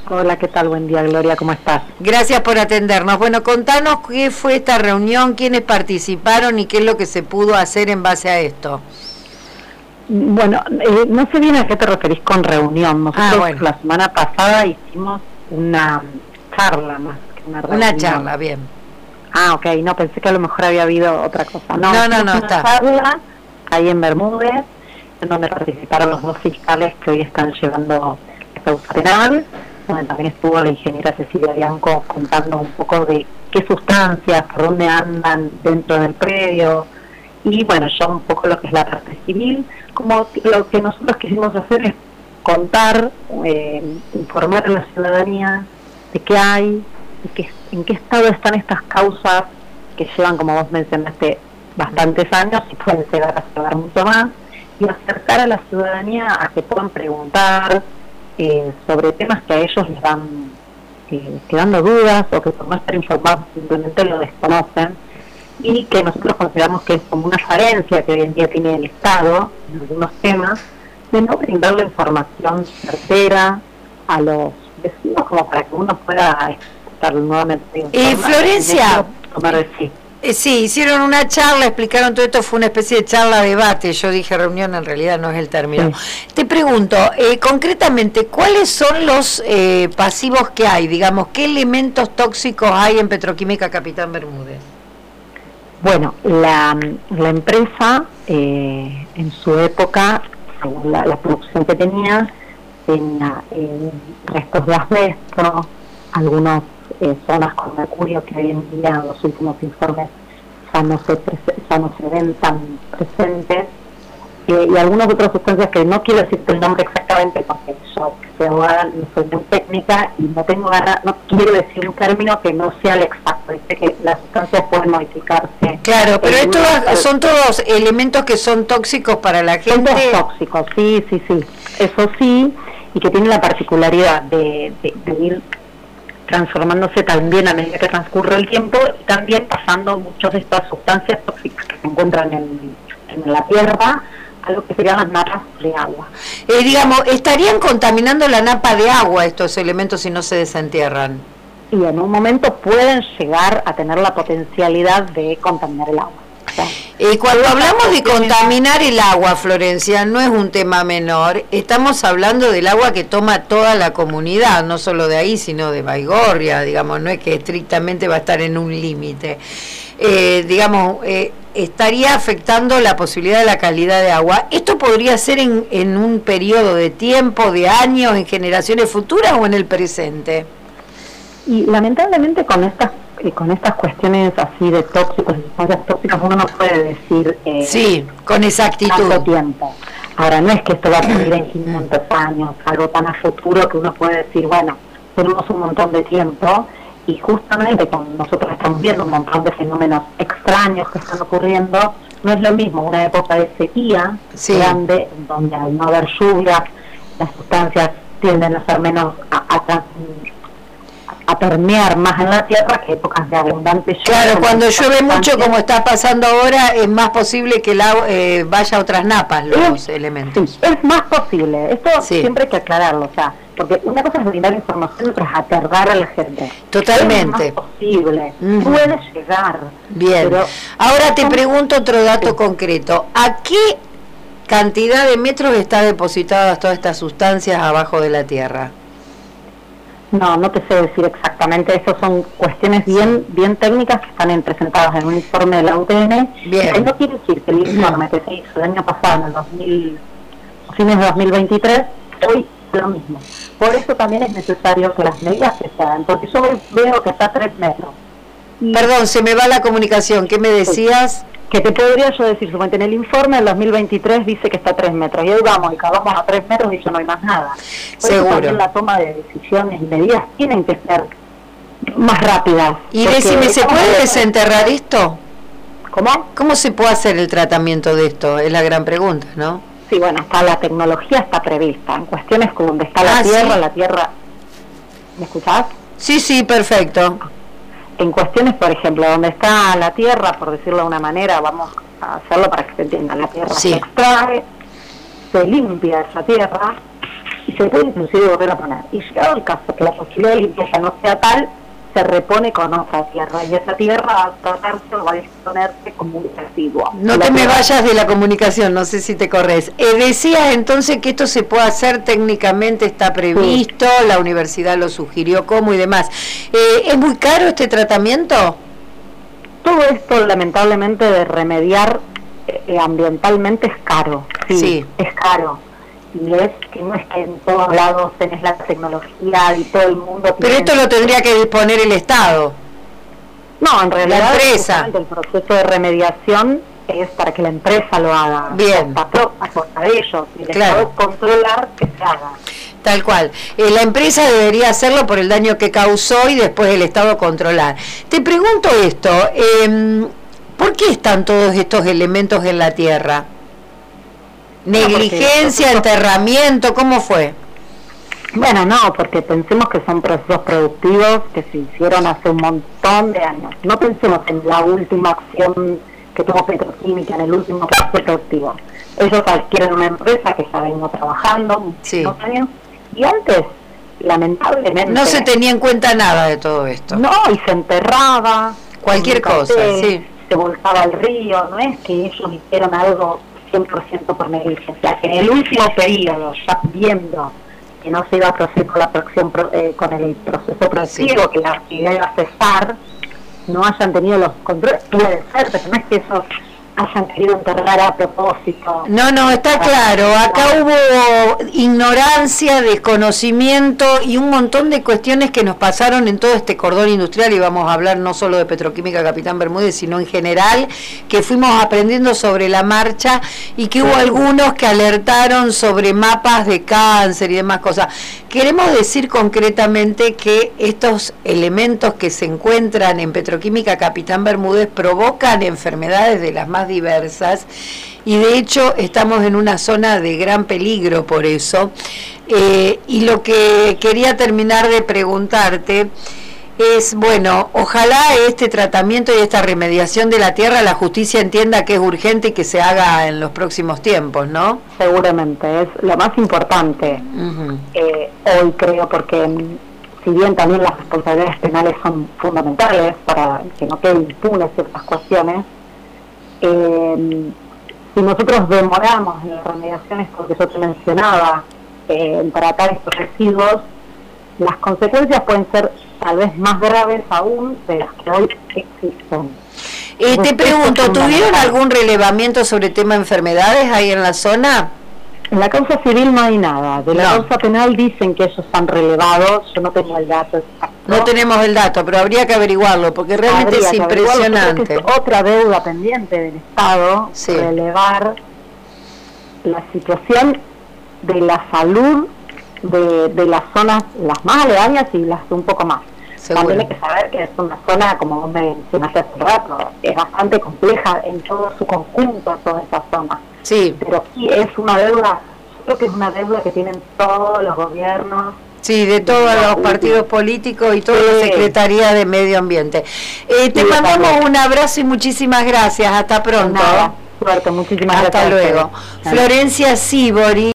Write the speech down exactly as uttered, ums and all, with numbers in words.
Hola, ¿qué tal? Buen día, Gloria, ¿cómo estás? Gracias por atendernos. Bueno, contanos qué fue esta reunión, quiénes participaron y qué es lo que se pudo hacer en base a esto. Bueno, eh, no sé bien a qué te referís con reunión. Nosotros ah, bueno. la semana pasada hicimos una charla más que una reunión. Una charla, bien. Ah, ok, no, pensé que a lo mejor había habido otra cosa. No, no, no, no una está. charla ahí en Bermúdez, en donde participaron los dos fiscales que hoy están llevando la causa penal, donde también estuvo la ingeniera Cecilia Bianco contando un poco de qué sustancias, por dónde andan dentro del predio, y bueno, ya un poco lo que es la parte civil. Como lo que nosotros quisimos hacer es contar, eh, informar a la ciudadanía de qué hay, de qué, en qué estado están estas causas que llevan, como vos mencionaste, bastantes años y pueden llegar a llevar mucho más, y acercar a la ciudadanía a que puedan preguntar eh, sobre temas que a ellos les van eh, quedando dudas, o que por no estar informados simplemente lo desconocen, y que nosotros consideramos que es como una carencia que hoy en día tiene el Estado en algunos temas, de no brindar la información certera a los vecinos como para que uno pueda estar nuevamente informado. Eh, Florencia, tomar de sí. Eh, sí, hicieron una charla, explicaron todo esto, fue una especie de charla-debate, yo dije reunión, en realidad no es el término. Sí. Te pregunto, eh, concretamente, ¿cuáles son los eh, pasivos que hay? Digamos, ¿qué elementos tóxicos hay en Petroquímica Capitán Bermúdez? Bueno, la, la empresa eh, en su época, según la, la producción que tenía, tenía eh, restos de asbesto, algunas eh, zonas con mercurio que hoy en día en los últimos informes ya no se, ya no se ven tan presentes, eh, y algunas otras sustancias que no quiero decirte el nombre exactamente porque yo que soy abogada no soy muy técnica y no tengo ganas, no quiero decir un término que no sea el exacto, dice que las sustancias pueden modificarse. Claro, pero estos son todos elementos que son tóxicos para la gente. Son todos tóxicos, sí, sí, sí, eso sí, y que tienen la particularidad de, de, de ir transformándose también a medida que transcurre el tiempo, y también pasando muchas de estas sustancias tóxicas que se encuentran en, en la tierra a lo que serían las napas de agua. Eh, digamos, ¿estarían contaminando la napa de agua estos elementos si no se desentierran? Y en un momento pueden llegar a tener la potencialidad de contaminar el agua. O sea, eh, cuando hablamos de contaminar el agua, Florencia, no es un tema menor, estamos hablando del agua que toma toda la comunidad, no solo de ahí, sino de Baigorria, digamos, no es que estrictamente va a estar en un límite. Eh, digamos, eh, estaría afectando la posibilidad de la calidad de agua. ¿Esto podría ser en, en un periodo de tiempo, de años, en generaciones futuras o en el presente? Y lamentablemente con estas eh, con estas cuestiones así de tóxicos y sustancias tóxicas uno no puede decir eh, sí, con exactitud tanto tiempo. Ahora, no es que esto va a ocurrir en quinientos años, algo tan a futuro que uno puede decir, bueno, tenemos un montón de tiempo. Y justamente con nosotros estamos viendo un montón de fenómenos extraños que están ocurriendo. No es lo mismo una época de sequía sí. grande, donde al no haber lluvias, las sustancias tienden a ser menos, a, a, a permear más en la tierra, que épocas de abundante lluvia. Claro, cuando llueve mucho, como está pasando ahora, es más posible que la, eh, vaya a otras napas los es, elementos. Sí, es más posible. Esto sí. siempre hay que aclararlo, o sea, porque una cosa es brindar información, otra es aterrar a la gente. Totalmente. Es más posible, uh-huh. puede llegar. Bien. Pero ahora te pregunto otro dato sí. concreto. ¿A qué cantidad de metros está depositadas todas estas sustancias abajo de la tierra? No, no te sé decir exactamente. Esas son cuestiones bien bien técnicas que están presentadas en un informe de la U T N. Bien. No quiere decir que el informe que se hizo el año pasado, en el dos mil, fines de dos mil veintitrés, hoy lo mismo. Por eso también es necesario que las medidas que se hagan, porque yo veo que está a tres metros. Y perdón, se me va la comunicación. ¿Qué me decías? Que te podría yo decir, suponete, en el informe del dos mil veintitrés dice que está a tres metros, y hoy vamos, y acabamos a tres metros y ya no hay más nada. Por Seguro. Eso también la toma de decisiones y medidas tienen que ser más rápidas. Y decime, ¿se puede desenterrar esto? ¿Cómo? ¿Cómo se puede hacer el tratamiento de esto? Es la gran pregunta, ¿no? Sí, bueno, está la tecnología está prevista. En cuestiones como donde está la ah, tierra, ¿sí? la tierra... ¿Me escuchás? Sí, sí, perfecto. En cuestiones, por ejemplo, donde está la tierra, por decirlo de una manera, vamos a hacerlo para que se entienda, la tierra sí. se extrae, se limpia esa tierra, y se puede inclusive volver a poner. Y llegado el caso que la posibilidad de limpieza no sea tal, se repone con otra tierra, y esa tierra va a tratarse o va a disponerse como un residuo. No te me vayas de la comunicación, no sé si te corres. Eh, decías entonces que esto se puede hacer técnicamente, está previsto, sí. La universidad lo sugirió, cómo y demás. Eh, ¿Es muy caro este tratamiento? Todo esto, lamentablemente, de remediar eh, ambientalmente es caro, sí, sí, es caro. Y es que no es que en todos lados tenés la tecnología y todo el mundo... Pero esto lo tendría que disponer el Estado. No, en realidad la empresa. El proceso de remediación es para que la empresa lo haga. Bien. A costa de ellos. Y el claro. Estado controlar que se haga. Tal cual. Eh, la empresa debería hacerlo por el daño que causó y después el Estado controlar. Te pregunto esto, eh, ¿por qué están todos estos elementos en la tierra? ¿Negligencia, no, enterramiento? ¿Cómo fue? Bueno, no, porque pensemos que son procesos productivos que se hicieron hace un montón de años. No pensemos en la última acción que tuvo Petroquímica, en el último proceso productivo. Ellos adquieren una empresa que ya vengo trabajando muchos sí. años, y antes, lamentablemente... No se tenía en cuenta nada de todo esto. No, y se enterraba. Cualquier cosa, sí. Se volcaba al río, no es que ellos hicieron algo cien por ciento por negligencia. En el último periodo, ya viendo que no se iba a proceder con la producción, eh, con el proceso productivo, sí. que la actividad iba a cesar, no hayan tenido los controles, puede ser, pero no es que esos hayan querido enterrar a propósito. No, no, está claro. Acá hubo ignorancia, desconocimiento y un montón de cuestiones que nos pasaron en todo este cordón industrial, y vamos a hablar no solo de Petroquímica Capitán Bermúdez, sino en general, que fuimos aprendiendo sobre la marcha y que hubo algunos que alertaron sobre mapas de cáncer y demás cosas. Queremos decir concretamente que estos elementos que se encuentran en Petroquímica Capitán Bermúdez provocan enfermedades de las más diversas, y de hecho estamos en una zona de gran peligro por eso. Eh, y lo que quería terminar de preguntarte es, bueno, ojalá este tratamiento y esta remediación de la tierra la justicia entienda que es urgente y que se haga en los próximos tiempos, ¿no? Seguramente, es lo más importante uh-huh. eh, hoy creo, porque si bien también las responsabilidades penales son fundamentales para que no queden impunes ciertas cuestiones, eh, si nosotros demoramos en las remediaciones, porque yo te mencionaba, eh, en tratar estos residuos, las consecuencias pueden ser tal vez más graves aún de las que hoy existen. Eh, te pregunto, ¿tuvieron algún relevamiento sobre tema de enfermedades ahí en la zona? En la causa civil no hay nada. De la no. causa penal dicen que ellos han relevado, yo no tengo el dato exacto. No tenemos el dato, pero habría que averiguarlo, porque realmente habría es impresionante. Es otra deuda pendiente del Estado, sí. relevar la situación de la salud de, de las zonas, las más aledañas y las un poco más. Seguro. También hay que saber que es una zona, como vos me mencionaste hace rato, es bastante compleja en todo su conjunto, toda esa zona. Sí. Pero sí es una deuda, yo creo que es una deuda que tienen todos los gobiernos. Sí, de todos los partidos políticos y toda sí. la Secretaría de Medio Ambiente. Eh, te sí, mandamos un abrazo y muchísimas gracias. Hasta pronto. Nada, suerte, muchísimas Hasta gracias. Hasta luego. Florencia Sibori.